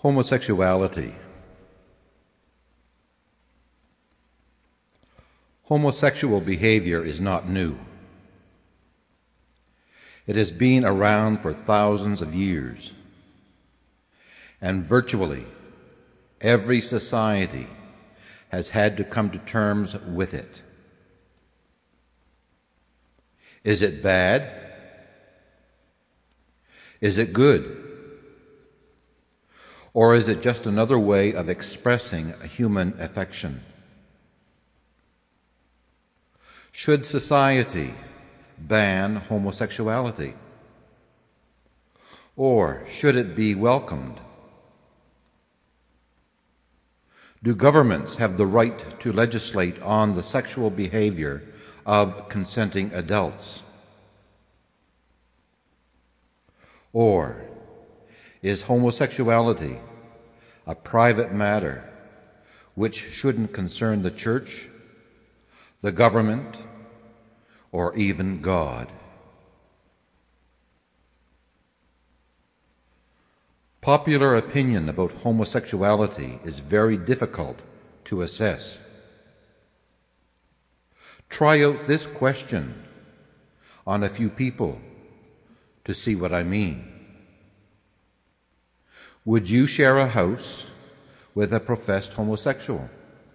Homosexuality. Homosexual behavior is not new. It has been around for thousands of years, and virtually every society has had to come to terms with it. Is it bad? Is it good? Or is it just another way of expressing a human affection? Should society ban homosexuality? Or should it be welcomed? Do governments have the right to legislate on the sexual behavior of consenting adults? Or is homosexuality a private matter which shouldn't concern the church, the government, or even God? Popular opinion about homosexuality is very difficult to assess. Try out this question on a few people to see what I mean. Would you share a house with a professed homosexual?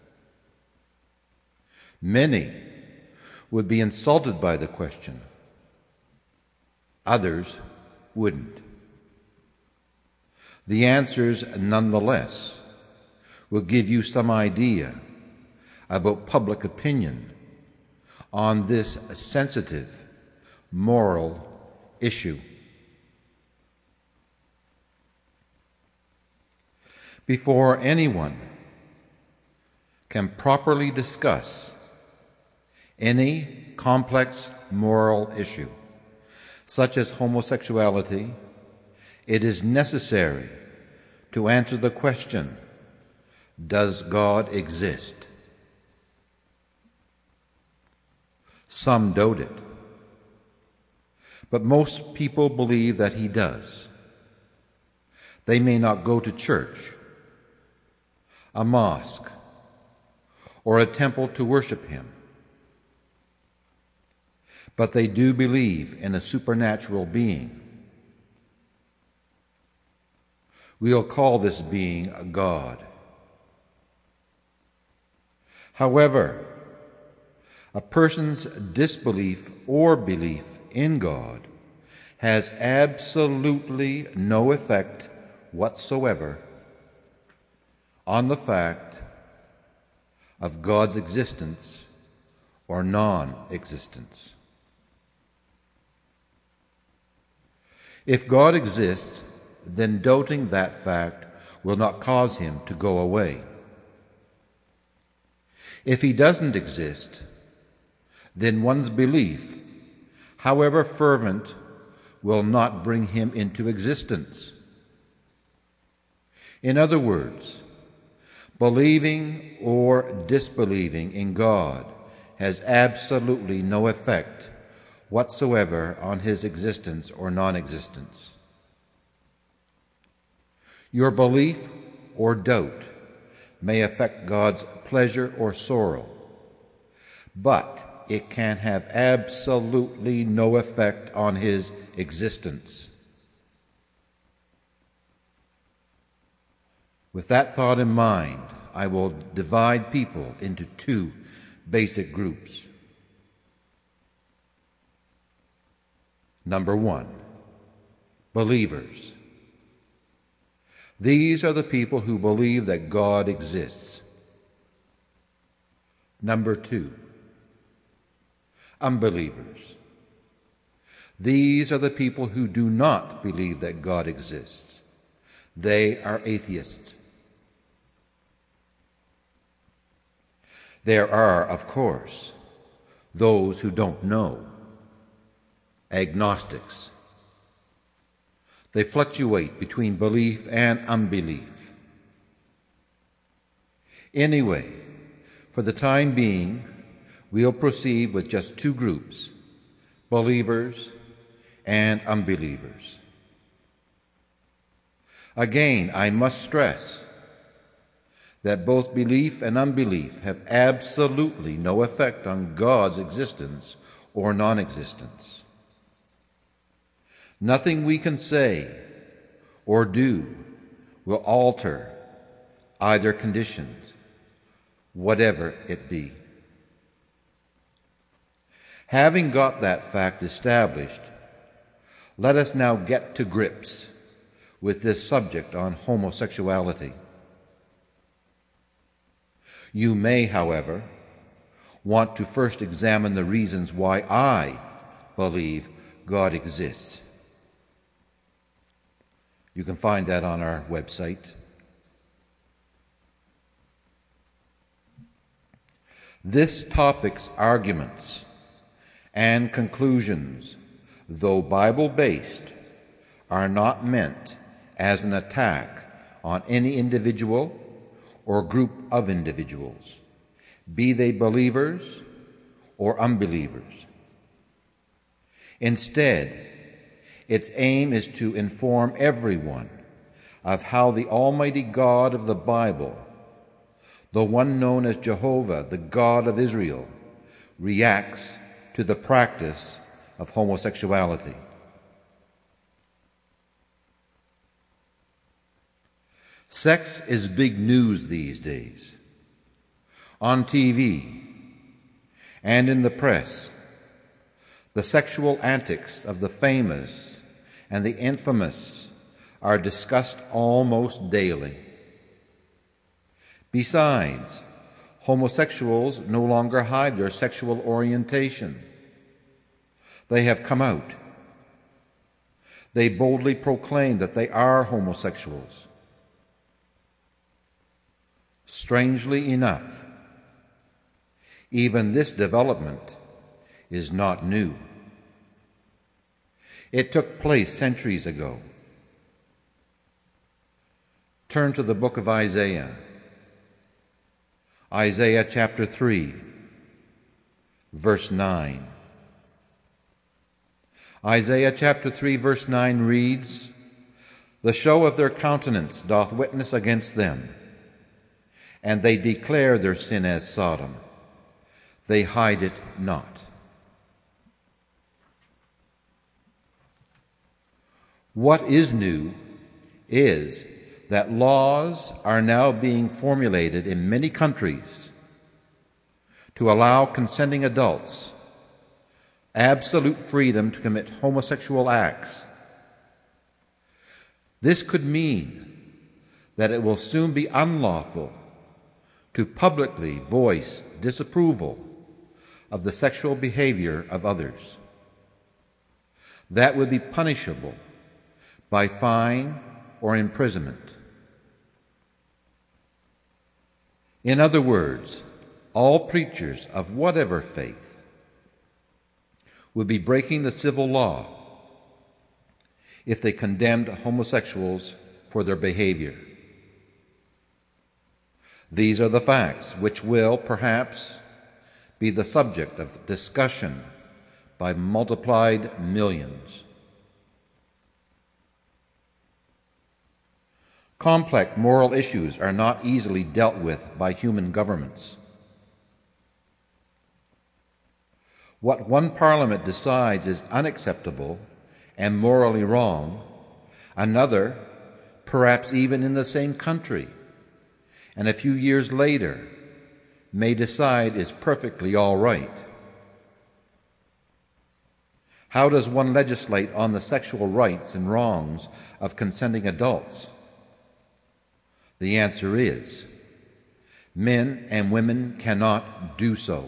Many would be insulted by the question. Others wouldn't. The answers, nonetheless, will give you some idea about public opinion on this sensitive, moral issue. Before anyone can properly discuss any complex moral issue, such as homosexuality, it is necessary to answer the question, does God exist? Some doubt it, but most people believe that He does. They may not go to church, a mosque, or a temple to worship Him, but they do believe in a supernatural being. We'll call this being a God. However, a person's disbelief or belief in God has absolutely no effect whatsoever on the fact of God's existence or non-existence. If God exists, then doubting that fact will not cause Him to go away. If He doesn't exist, then one's belief, however fervent, will not bring Him into existence. In other words, believing or disbelieving in God has absolutely no effect whatsoever on His existence or non-existence. Your belief or doubt may affect God's pleasure or sorrow, but it can have absolutely no effect on His existence. With that thought in mind, I will divide people into two basic groups. Number one, believers. These are the people who believe that God exists. Number two, unbelievers. These are the people who do not believe that God exists. They are atheists. There are, of course, those who don't know, agnostics. They fluctuate between belief and unbelief. Anyway, for the time being, we'll proceed with just two groups, believers and unbelievers. Again, I must stress that both belief and unbelief have absolutely no effect on God's existence or non-existence. Nothing we can say or do will alter either conditions, whatever it be. Having got that fact established, let us now get to grips with this subject on homosexuality. You may, however, want to first examine the reasons why I believe God exists. You can find that on our website. This topic's arguments and conclusions, though Bible-based, are not meant as an attack on any individual or group of individuals, be they believers or unbelievers. Instead, its aim is to inform everyone of how the Almighty God of the Bible, the one known as Jehovah, the God of Israel, reacts to the practice of homosexuality. Sex is big news these days. On TV and in the press, the sexual antics of the famous and the infamous are discussed almost daily. Besides, homosexuals no longer hide their sexual orientation. They have come out. They boldly proclaim that they are homosexuals. Strangely enough, even this development is not new. It took place centuries ago. Turn to the book of Isaiah. Isaiah chapter 3, verse 9. Isaiah chapter 3, verse 9 reads, "The show of their countenance doth witness against them, and they declare their sin as Sodom. They hide it not." What is new is that laws are now being formulated in many countries to allow consenting adults absolute freedom to commit homosexual acts. This could mean that it will soon be unlawful to publicly voice disapproval of the sexual behavior of others. That would be punishable by fine or imprisonment. In other words, all preachers of whatever faith would be breaking the civil law if they condemned homosexuals for their behavior. These are the facts which will, perhaps, be the subject of discussion by multiplied millions. Complex moral issues are not easily dealt with by human governments. What one parliament decides is unacceptable and morally wrong, another, perhaps even in the same country, and a few years later, may decide is perfectly all right. How does one legislate on the sexual rights and wrongs of consenting adults? The answer is, men and women cannot do so.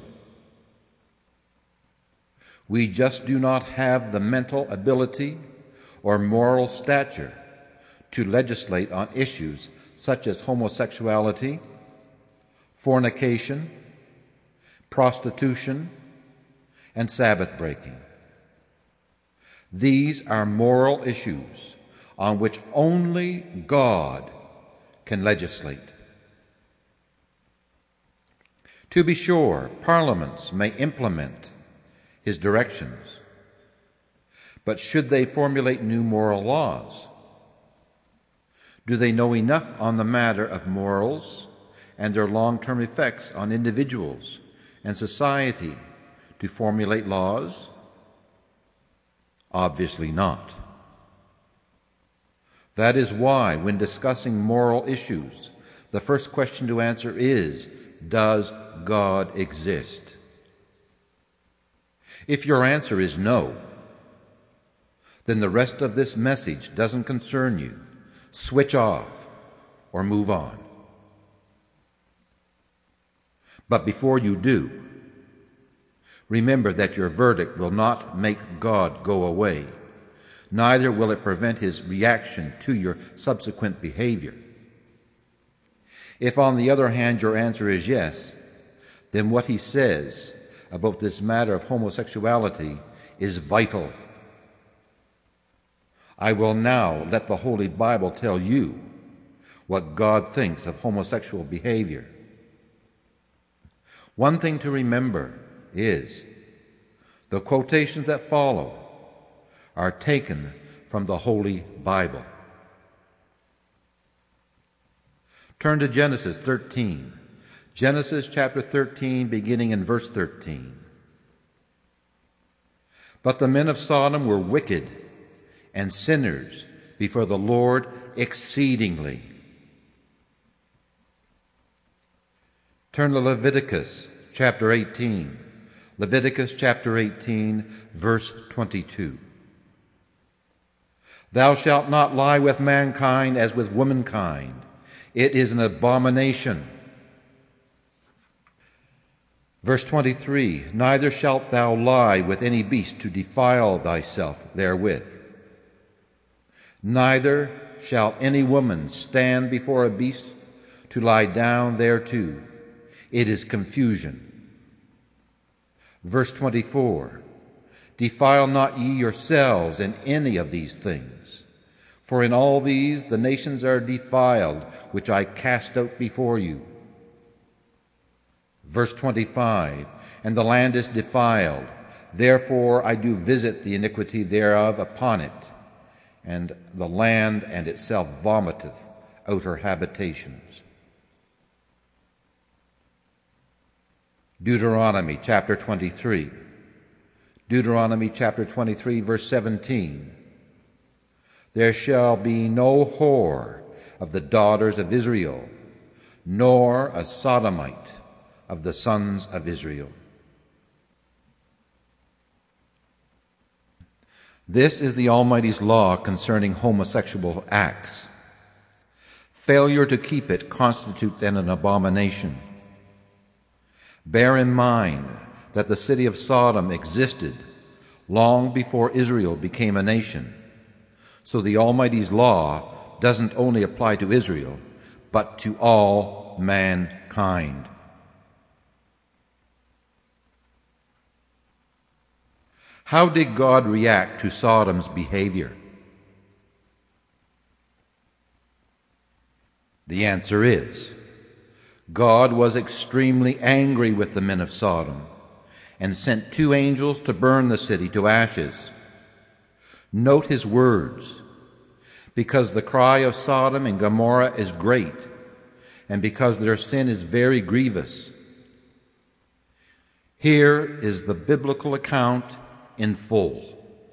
We just do not have the mental ability or moral stature to legislate on issues such as homosexuality, fornication, prostitution, and Sabbath breaking. These are moral issues on which only God can legislate. To be sure, parliaments may implement his directions, but should they formulate new moral laws? Do they know enough on the matter of morals and their long-term effects on individuals and society to formulate laws? Obviously not. That is why, when discussing moral issues, the first question to answer is, does God exist? If your answer is no, then the rest of this message doesn't concern you. Switch off or move on. But before you do, remember that your verdict will not make God go away. Neither will it prevent his reaction to your subsequent behavior. If, on the other hand, your answer is yes, then what he says about this matter of homosexuality is vital. I will now let the Holy Bible tell you what God thinks of homosexual behavior. One thing to remember is the quotations that follow are taken from the Holy Bible. Turn to Genesis 13. Genesis chapter 13, beginning in verse 13. But the men of Sodom were wicked and sinners before the Lord exceedingly. Turn to Leviticus chapter 18. Leviticus chapter 18, verse 22. Thou shalt not lie with mankind as with womankind. It is an abomination. Verse 23, neither shalt thou lie with any beast to defile thyself therewith. Neither shall any woman stand before a beast to lie down thereto. It is confusion. Verse 24, defile not ye yourselves in any of these things, for in all these the nations are defiled, which I cast out before you. Verse 25, and the land is defiled, therefore I do visit the iniquity thereof upon it, and the land and itself vomiteth out her habitations. Deuteronomy chapter 23. Deuteronomy chapter 23, verse 17. There shall be no whore of the daughters of Israel, nor a sodomite of the sons of Israel. This is the Almighty's law concerning homosexual acts. Failure to keep it constitutes an abomination. Bear in mind that the city of Sodom existed long before Israel became a nation. So the Almighty's law doesn't only apply to Israel, but to all mankind. How did God react to Sodom's behavior? The answer is, God was extremely angry with the men of Sodom and sent 2 angels to burn the city to ashes. Note his words, because the cry of Sodom and Gomorrah is great, and because their sin is very grievous. Here is the biblical account in full.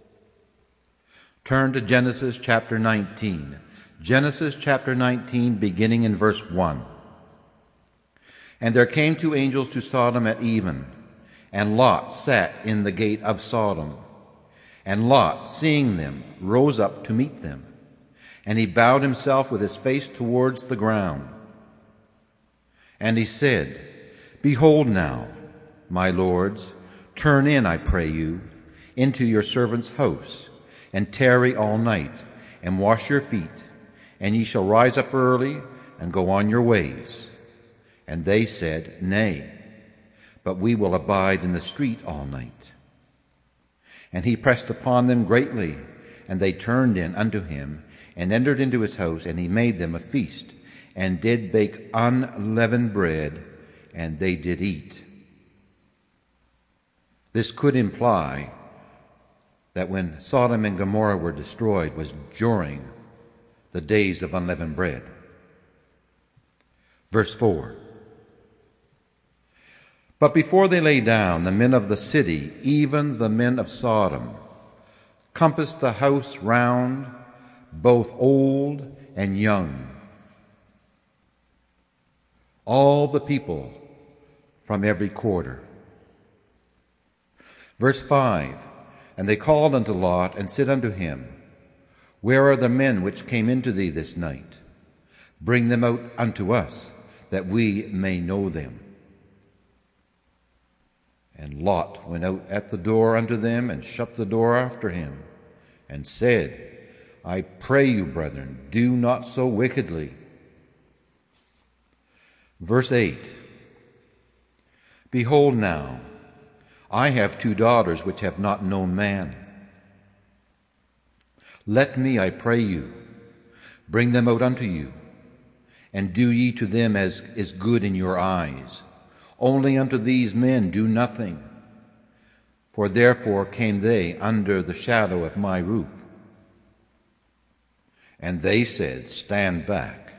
Turn to Genesis chapter 19. Genesis chapter 19, beginning in verse 1. And there came 2 angels to Sodom at even, and Lot sat in the gate of Sodom. And Lot, seeing them, rose up to meet them. And he bowed himself with his face towards the ground. And he said, Behold now, my lords, turn in, I pray you, into your servant's house, and tarry all night, and wash your feet, and ye shall rise up early, and go on your ways. And they said, Nay, but we will abide in the street all night. And he pressed upon them greatly, and they turned in unto him, and entered into his house, and he made them a feast, and did bake unleavened bread, and they did eat. This could imply that when Sodom and Gomorrah were destroyed was during the days of unleavened bread. Verse 4. But before they lay down, the men of the city, even the men of Sodom, compassed the house round, both old and young, all the people from every quarter. Verse 5. And they called unto Lot, and said unto him, Where are the men which came into thee this night? Bring them out unto us, that we may know them. And Lot went out at the door unto them, and shut the door after him, and said, I pray you, brethren, do not so wickedly. Verse 8. Behold now, I have 2 daughters which have not known man. Let me, I pray you, bring them out unto you, and do ye to them as is good in your eyes. Only unto these men do nothing, for therefore came they under the shadow of my roof. And they said, Stand back.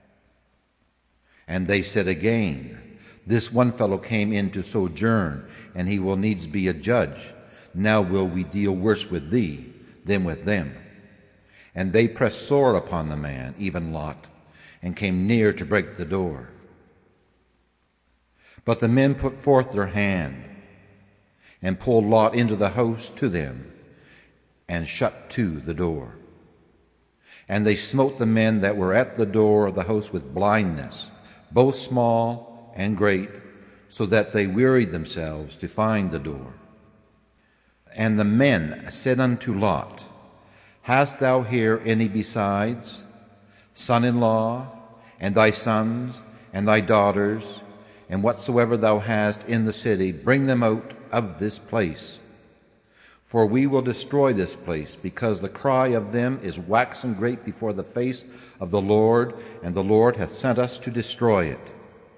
And they said again, This one fellow came in to sojourn, and he will needs be a judge. Now will we deal worse with thee than with them. And they pressed sore upon the man, even Lot, and came near to break the door. But the men put forth their hand, and pulled Lot into the house to them, and shut to the door. And they smote the men that were at the door of the house with blindness, both small and great, so that they wearied themselves to find the door. And the men said unto Lot, Hast thou here any besides, son-in-law, and thy sons, and thy daughters, and whatsoever thou hast in the city, bring them out of this place. For we will destroy this place, because the cry of them is waxen great before the face of the Lord, and the Lord hath sent us to destroy it.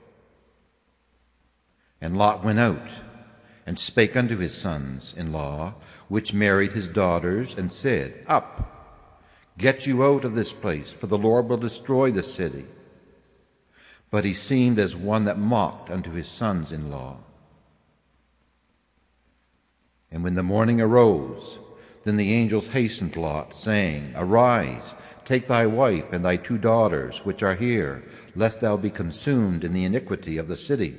And Lot went out, and spake unto his sons-in-law, which married his daughters, and said, Up, get you out of this place, for the Lord will destroy this city. But he seemed as one that mocked unto his sons-in-law. And when the morning arose, then the angels hastened Lot, saying, Arise, take thy wife and thy 2 daughters, which are here, lest thou be consumed in the iniquity of the city.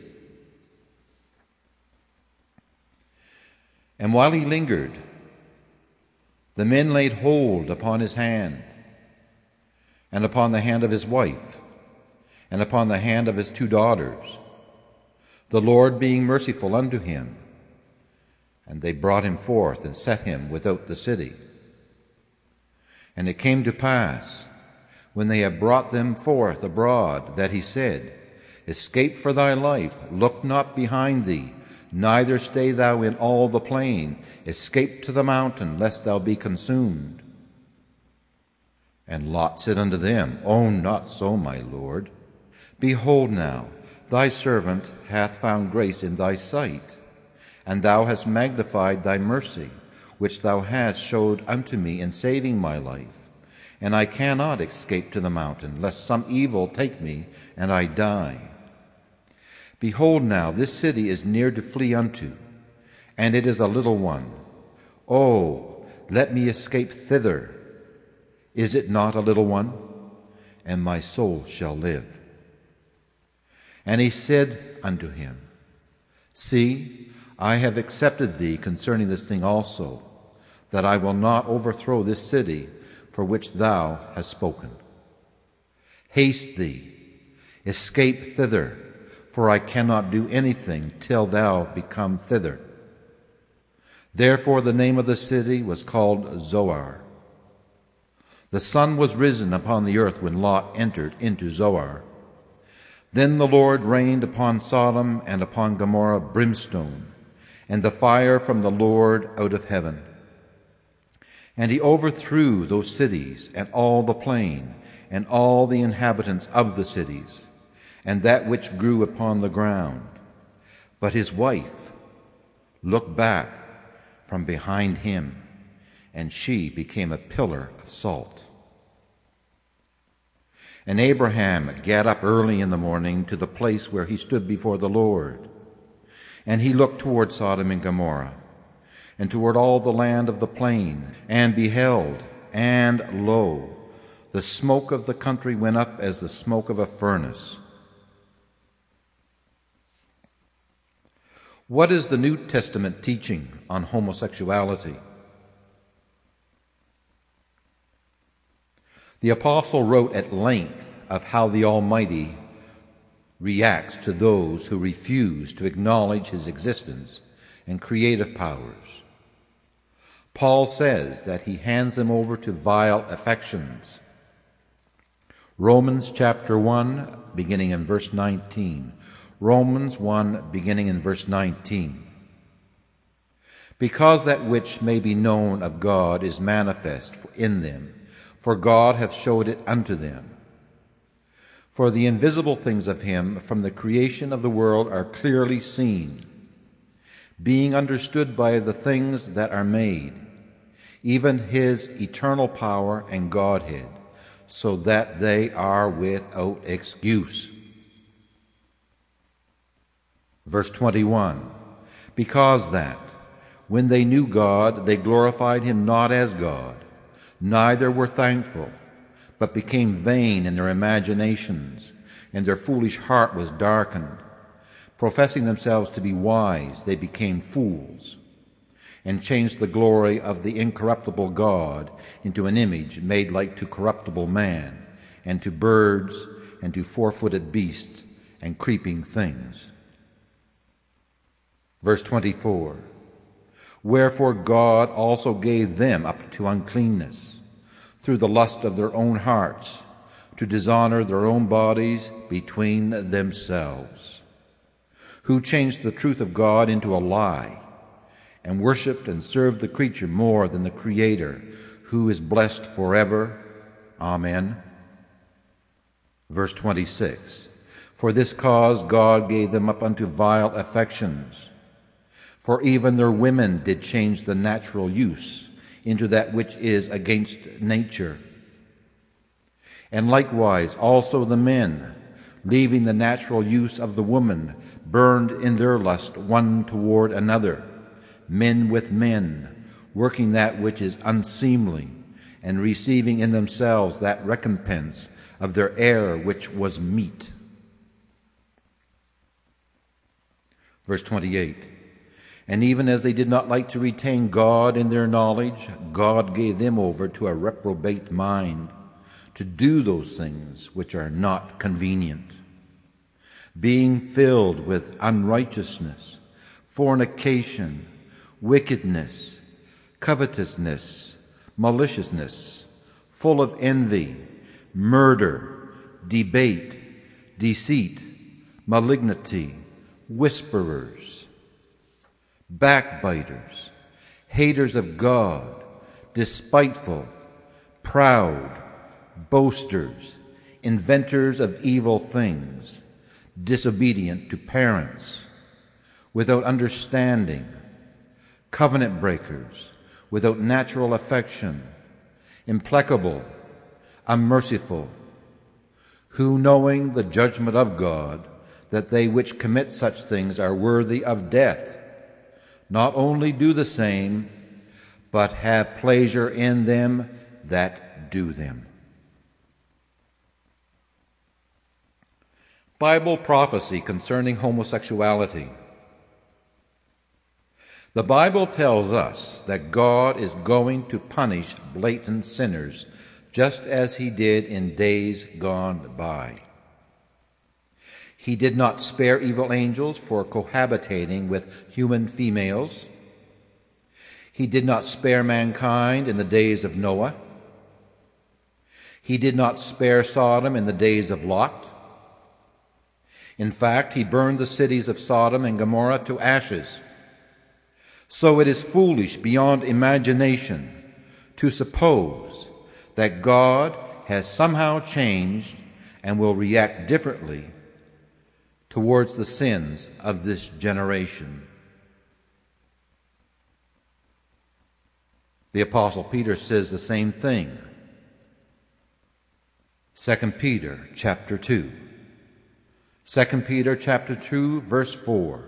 And while he lingered, the men laid hold upon his hand, and upon the hand of his wife, and upon the hand of his 2 daughters, the Lord being merciful unto him. And they brought him forth, and set him without the city. And it came to pass, when they had brought them forth abroad, that he said, Escape for thy life, look not behind thee, neither stay thou in all the plain. Escape to the mountain, lest thou be consumed. And Lot said unto them, Oh, not so, my Lord. Behold now, thy servant hath found grace in thy sight, and thou hast magnified thy mercy, which thou hast showed unto me in saving my life. And I cannot escape to the mountain, lest some evil take me, and I die. Behold now, this city is near to flee unto, and it is a little one. Oh, let me escape thither. Is it not a little one? And my soul shall live. And he said unto him, See, I have accepted thee concerning this thing also, that I will not overthrow this city for which thou hast spoken. Haste thee, escape thither, for I cannot do anything till thou become thither. Therefore the name of the city was called Zoar. The sun was risen upon the earth when Lot entered into Zoar. Then the Lord rained upon Sodom and upon Gomorrah brimstone, and the fire from the Lord out of heaven. And he overthrew those cities, and all the plain, and all the inhabitants of the cities, and that which grew upon the ground. But his wife looked back from behind him, and she became a pillar of salt. And Abraham gat up early in the morning to the place where he stood before the Lord. And he looked toward Sodom and Gomorrah, and toward all the land of the plain, and beheld, and lo, the smoke of the country went up as the smoke of a furnace. What is the New Testament teaching on homosexuality? The apostle wrote at length of how the Almighty reacts to those who refuse to acknowledge his existence and creative powers. Paul says that he hands them over to vile affections. Romans chapter 1, beginning in verse 19. Romans 1, beginning in verse 19. Because that which may be known of God is manifest in them, for God hath showed it unto them. For the invisible things of him from the creation of the world are clearly seen, being understood by the things that are made, even his eternal power and Godhead, so that they are without excuse. Verse 21, because that, when they knew God, they glorified him not as God, neither were thankful, but became vain in their imaginations, and their foolish heart was darkened. Professing themselves to be wise, they became fools, and changed the glory of the incorruptible God into an image made like to corruptible man, and to birds, and to four-footed beasts, and creeping things. Verse 24, wherefore God also gave them up to uncleanness, through the lust of their own hearts, to dishonor their own bodies between themselves, who changed the truth of God into a lie, and worshipped and served the creature more than the Creator, who is blessed forever. Amen. Verse 26, for this cause God gave them up unto vile affections, for even their women did change the natural use into that which is against nature. And likewise also the men, leaving the natural use of the woman, burned in their lust one toward another, men with men, working that which is unseemly, and receiving in themselves that recompense of their error which was meet. Verse 28, and even as they did not like to retain God in their knowledge, God gave them over to a reprobate mind, to do those things which are not convenient, being filled with unrighteousness, fornication, wickedness, covetousness, maliciousness, full of envy, murder, debate, deceit, malignity, whisperers, backbiters, haters of God, despiteful, proud, boasters, inventors of evil things, disobedient to parents, without understanding, covenant breakers, without natural affection, implacable, unmerciful, who, knowing the judgment of God, that they which commit such things are worthy of death, not only do the same, but have pleasure in them that do them. Bible prophecy concerning homosexuality. The Bible tells us that God is going to punish blatant sinners just as he did in days gone by. He did not spare evil angels for cohabitating with human females. He did not spare mankind in the days of Noah. He did not spare Sodom in the days of Lot. In fact, he burned the cities of Sodom and Gomorrah to ashes. So it is foolish beyond imagination to suppose that God has somehow changed and will react differently towards the sins of this generation. The Apostle Peter says the same thing. 2 Peter chapter 2. 2 Peter chapter 2, verse 4.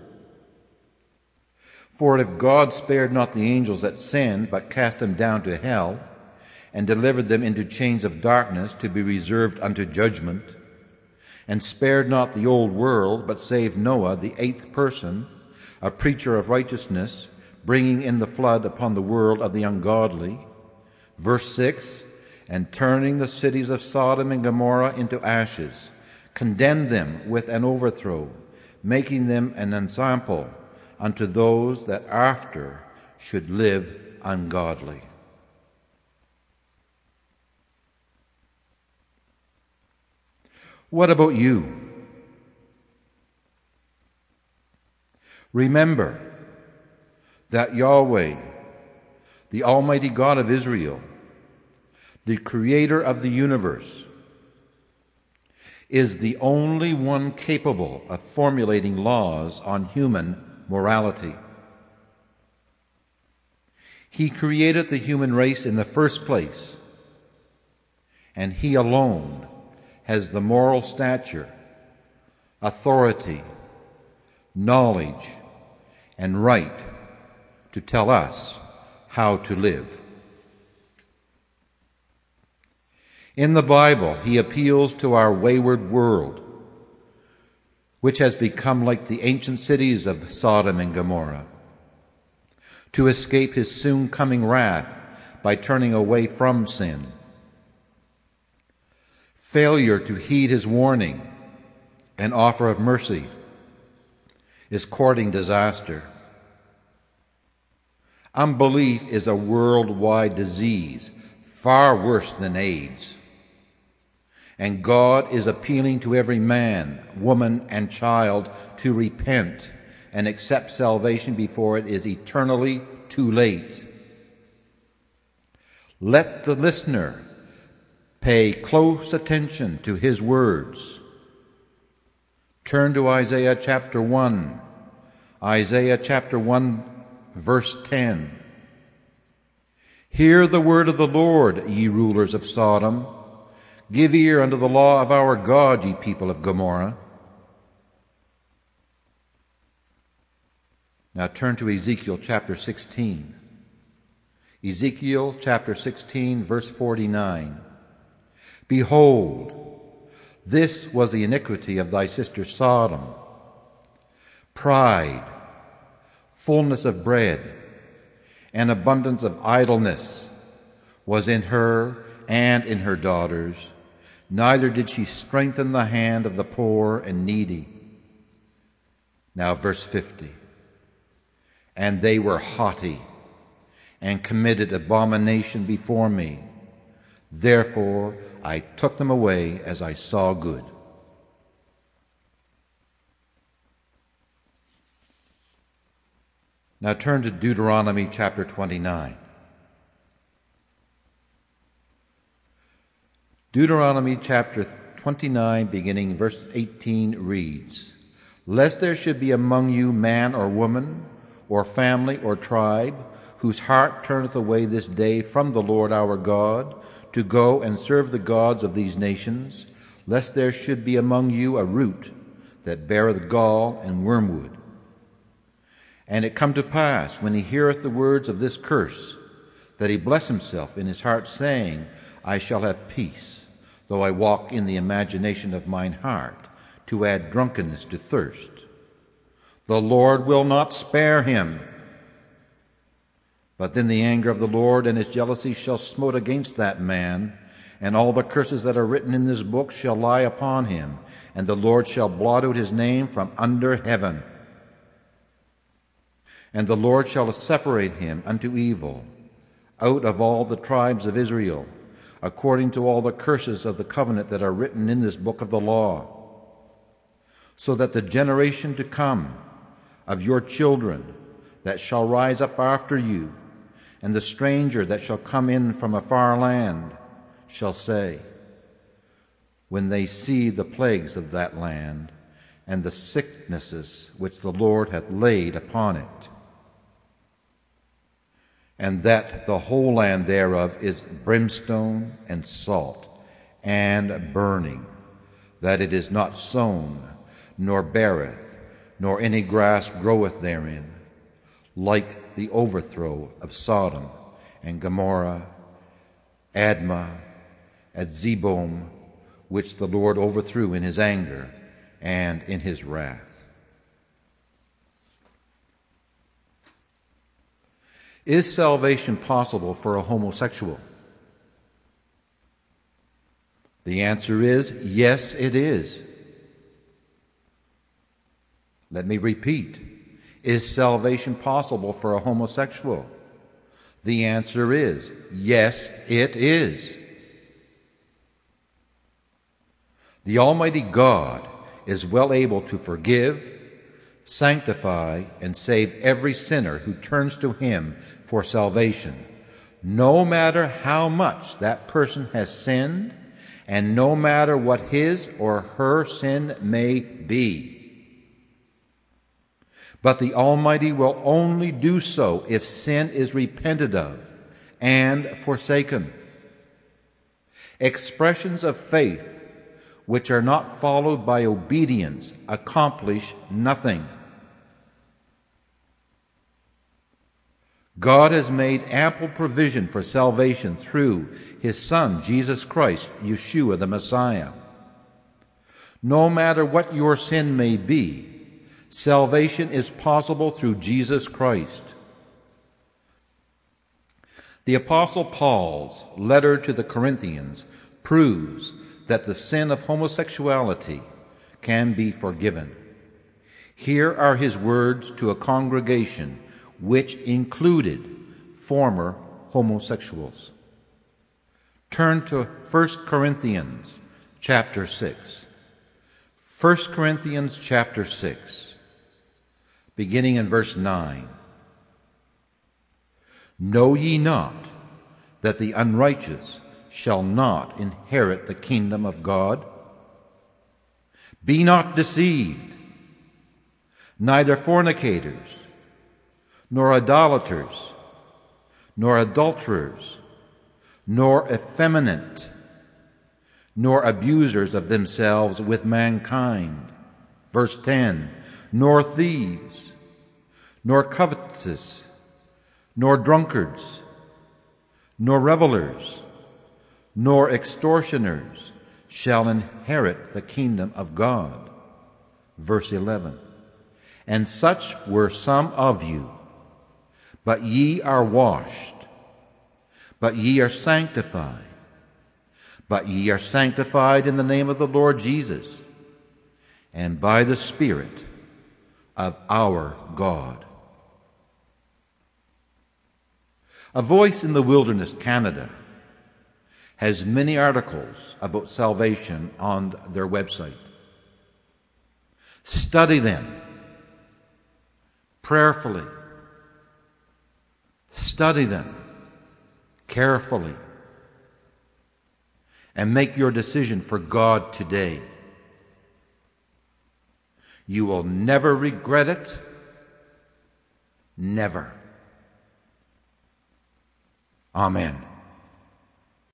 For if God spared not the angels that sinned, but cast them down to hell, and delivered them into chains of darkness to be reserved unto judgment, and spared not the old world, but saved Noah, the eighth person, a preacher of righteousness, bringing in the flood upon the world of the ungodly. Verse 6, and turning the cities of Sodom and Gomorrah into ashes, condemned them with an overthrow, making them an ensample unto those that after should live ungodly. What about you? Remember that Yahweh, the Almighty God of Israel, the Creator of the universe, is the only one capable of formulating laws on human morality. He created the human race in the first place, and He alone has the moral stature, authority, knowledge, and right to tell us how to live. In the Bible, He appeals to our wayward world, which has become like the ancient cities of Sodom and Gomorrah, to escape His soon coming wrath by turning away from sin. Failure to heed His warning and offer of mercy is courting disaster. Unbelief is a worldwide disease, far worse than AIDS. And God is appealing to every man, woman, and child to repent and accept salvation before it is eternally too late. Let the listener pay close attention to His words. Turn to Isaiah chapter 1. Isaiah chapter 1, verse 10. Hear the word of the Lord, ye rulers of Sodom. Give ear unto the law of our God, ye people of Gomorrah. Now turn to Ezekiel chapter 16. Ezekiel chapter 16, verse 49. Behold, this was the iniquity of thy sister Sodom. Pride, fullness of bread, and abundance of idleness was in her and in her daughters. Neither did she strengthen the hand of the poor and needy. Now verse 50. And they were haughty and committed abomination before me. Therefore I took them away as I saw good. Now turn to Deuteronomy chapter 29. Deuteronomy chapter 29, beginning verse 18, reads, Lest there should be among you man or woman, or family or tribe, whose heart turneth away this day from the Lord our God, to go and serve the gods of these nations, lest there should be among you a root that beareth gall and wormwood. And it come to pass, when he heareth the words of this curse, that he bless himself in his heart, saying, I shall have peace, though I walk in the imagination of mine heart, to add drunkenness to thirst. The Lord will not spare him. But then the anger of the Lord and his jealousy shall smote against that man, and all the curses that are written in this book shall lie upon him, and the Lord shall blot out his name from under heaven. And the Lord shall separate him unto evil out of all the tribes of Israel, according to all the curses of the covenant that are written in this book of the law, so that the generation to come of your children that shall rise up after you, and the stranger that shall come in from a far land, shall say, when they see the plagues of that land, and the sicknesses which the Lord hath laid upon it, and that the whole land thereof is brimstone and salt and burning, that it is not sown, nor beareth, nor any grass groweth therein, like the overthrow of Sodom and Gomorrah, Admah, at Zeboim, which the Lord overthrew in his anger and in his wrath. Is salvation possible for a homosexual? The answer is yes, it is. Let me repeat. Is salvation possible for a homosexual? The answer is yes, it is. The Almighty God is well able to forgive, sanctify, and save every sinner who turns to him for salvation, no matter how much that person has sinned and no matter what his or her sin may be. But the Almighty will only do so if sin is repented of and forsaken. Expressions of faith which are not followed by obedience accomplish nothing. God has made ample provision for salvation through his Son, Jesus Christ, Yeshua the Messiah. No matter what your sin may be, salvation is possible through Jesus Christ. The Apostle Paul's letter to the Corinthians proves that the sin of homosexuality can be forgiven. Here are his words to a congregation which included former homosexuals. Turn to 1 Corinthians chapter 6. 1 Corinthians chapter 6, beginning in verse 9. Know ye not that the unrighteous shall not inherit the kingdom of God? Be not deceived, neither fornicators, nor idolaters, nor adulterers, nor effeminate, nor abusers of themselves with mankind. Verse 10, nor thieves, nor covetous, nor drunkards, nor revelers, nor extortioners shall inherit the kingdom of God. Verse 11, and such were some of you, but ye are washed, but ye are sanctified, but ye are sanctified in the name of the Lord Jesus, and by the Spirit of our God. A Voice in the Wilderness Canada has many articles about salvation on their website. Study them prayerfully. Study them carefully. And make your decision for God today. You will never regret it. Never. Amen.